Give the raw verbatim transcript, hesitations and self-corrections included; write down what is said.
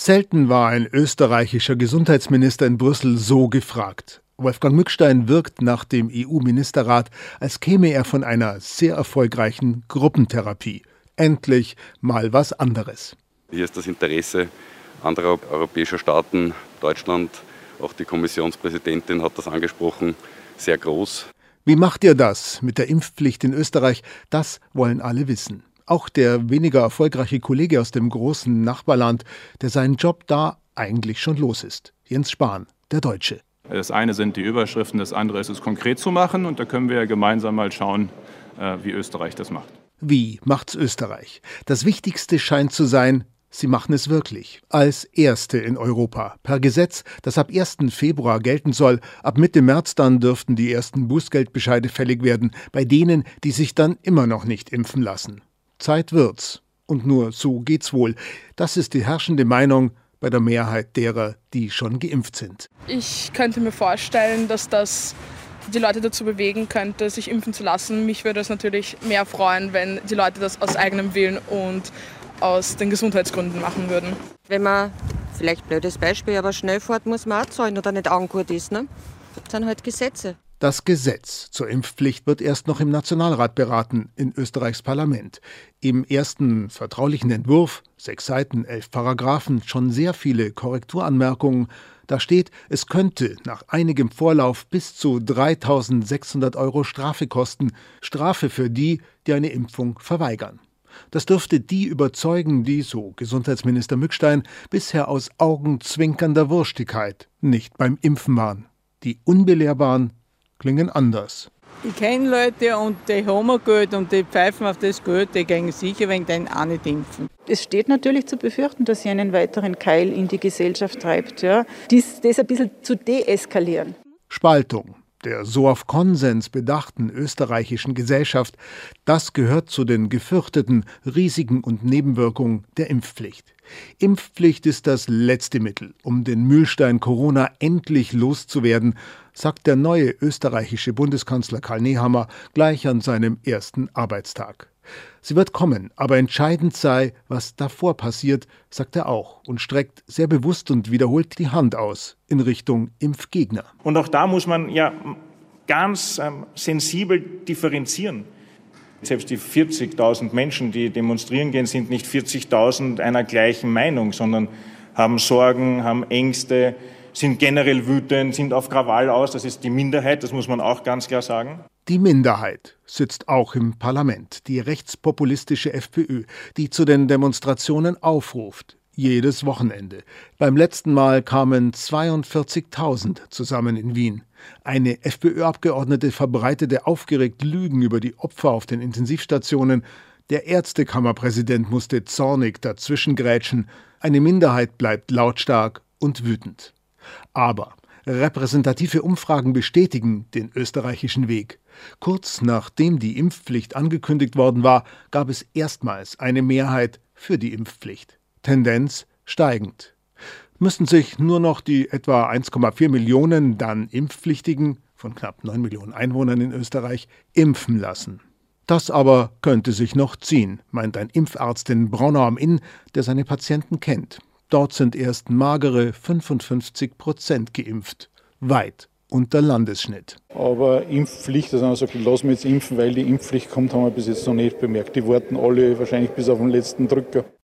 Selten war ein österreichischer Gesundheitsminister in Brüssel so gefragt. Wolfgang Mückstein wirkt nach dem E U-Ministerrat, als käme er von einer sehr erfolgreichen Gruppentherapie. Endlich mal was anderes. Hier ist das Interesse anderer europäischer Staaten, Deutschland, auch die Kommissionspräsidentin hat das angesprochen, sehr groß. Wie macht ihr das mit der Impfpflicht in Österreich? Das wollen alle wissen. Auch der weniger erfolgreiche Kollege aus dem großen Nachbarland, der seinen Job da eigentlich schon los ist. Jens Spahn, der Deutsche. Das eine sind die Überschriften, das andere ist es konkret zu machen. Und da können wir ja gemeinsam mal schauen, wie Österreich das macht. Wie macht's Österreich? Das Wichtigste scheint zu sein, sie machen es wirklich. Als Erste in Europa. Per Gesetz, das ab ersten Februar gelten soll. Ab Mitte März dann dürften die ersten Bußgeldbescheide fällig werden. Bei denen, die sich dann immer noch nicht impfen lassen. Zeit wird's. Und nur so geht's wohl. Das ist die herrschende Meinung bei der Mehrheit derer, die schon geimpft sind. Ich könnte mir vorstellen, dass das die Leute dazu bewegen könnte, sich impfen zu lassen. Mich würde es natürlich mehr freuen, wenn die Leute das aus eigenem Willen und aus den Gesundheitsgründen machen würden. Wenn man, vielleicht blödes Beispiel, aber schnell fährt, muss man auch zahlen oder nicht angeholt ist. Ne? Das sind halt Gesetze. Das Gesetz zur Impfpflicht wird erst noch im Nationalrat beraten, in Österreichs Parlament. Im ersten vertraulichen Entwurf, sechs Seiten, elf Paragraphen, schon sehr viele Korrekturanmerkungen. Da steht, es könnte nach einigem Vorlauf bis zu dreitausendsechshundert Euro Strafe kosten. Strafe für die, die eine Impfung verweigern. Das dürfte die überzeugen, die, so Gesundheitsminister Mückstein, bisher aus augenzwinkernder Wurstigkeit nicht beim Impfen waren. Die Unbelehrbaren klingen anders. Ich kenne Leute und die haben Geld und die pfeifen auf das Geld, die gehen sicher wegen denen auch nicht impfen. Es steht natürlich zu befürchten, dass sie einen weiteren Keil in die Gesellschaft treibt, ja. Dies, das ein bisschen zu deeskalieren. Spaltung der so auf Konsens bedachten österreichischen Gesellschaft, das gehört zu den gefürchteten Risiken und Nebenwirkungen der Impfpflicht. Impfpflicht ist das letzte Mittel, um den Mühlstein Corona endlich loszuwerden, sagt der neue österreichische Bundeskanzler Karl Nehammer gleich an seinem ersten Arbeitstag. Sie wird kommen, aber entscheidend sei, was davor passiert, sagt er auch und streckt sehr bewusst und wiederholt die Hand aus in Richtung Impfgegner. Und auch da muss man ja ganz ähm, sensibel differenzieren. Selbst die vierzigtausend Menschen, die demonstrieren gehen, sind nicht vierzigtausend einer gleichen Meinung, sondern haben Sorgen, haben Ängste, sind generell wütend, sind auf Krawall aus. Das ist die Minderheit, das muss man auch ganz klar sagen. Die Minderheit sitzt auch im Parlament, die rechtspopulistische FPÖ, die zu den Demonstrationen aufruft, jedes Wochenende. Beim letzten Mal kamen zweiundvierzigtausend zusammen in Wien. Eine FPÖ-Abgeordnete verbreitete aufgeregt Lügen über die Opfer auf den Intensivstationen. Der Ärztekammerpräsident musste zornig dazwischengrätschen. Eine Minderheit bleibt lautstark und wütend. Aber repräsentative Umfragen bestätigen den österreichischen Weg. Kurz nachdem die Impfpflicht angekündigt worden war, gab es erstmals eine Mehrheit für die Impfpflicht. Tendenz steigend. Müssten sich nur noch die etwa eins Komma vier Millionen dann Impfpflichtigen von knapp neun Millionen Einwohnern in Österreich impfen lassen. Das aber könnte sich noch ziehen, meint ein Impfarzt in Braunau am Inn, der seine Patienten kennt. Dort sind erst magere fünfundfünfzig Prozent geimpft, weit unter Landesschnitt. Aber Impfpflicht, dass einer sagt, lass mich jetzt impfen, weil die Impfpflicht kommt, haben wir bis jetzt noch nicht bemerkt. Die warten alle wahrscheinlich bis auf den letzten Drücker.